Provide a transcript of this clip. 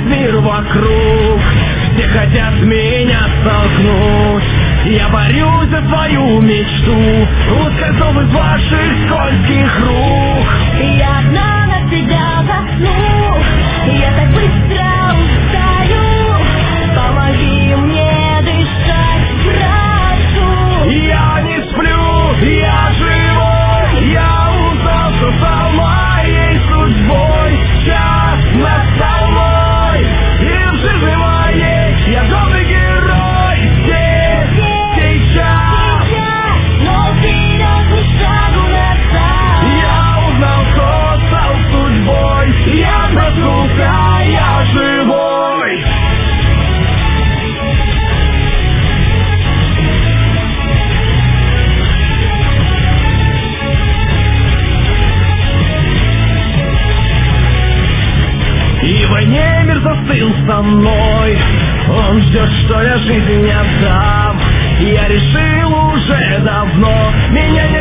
мир вокруг. Все хотят меня столкнуть. Я борюсь за свою мечту, ускользнув из ваших скользких рук. Я одна на тебя засну, я так быстро устаю. Помоги мне дышать, прошу. Я не сплю, я живой. Я узнал, что стал моей судьбой. Час настал мой, и в жизни моей я добрый герой. Здесь, сейчас, но вперед не шагу назад. я узнал, что стал судьбой. Я проснулся, я живой. И в войне мир застыл со мной. Он ждет, что я жизнь не отдам. Я решил уже давно, меня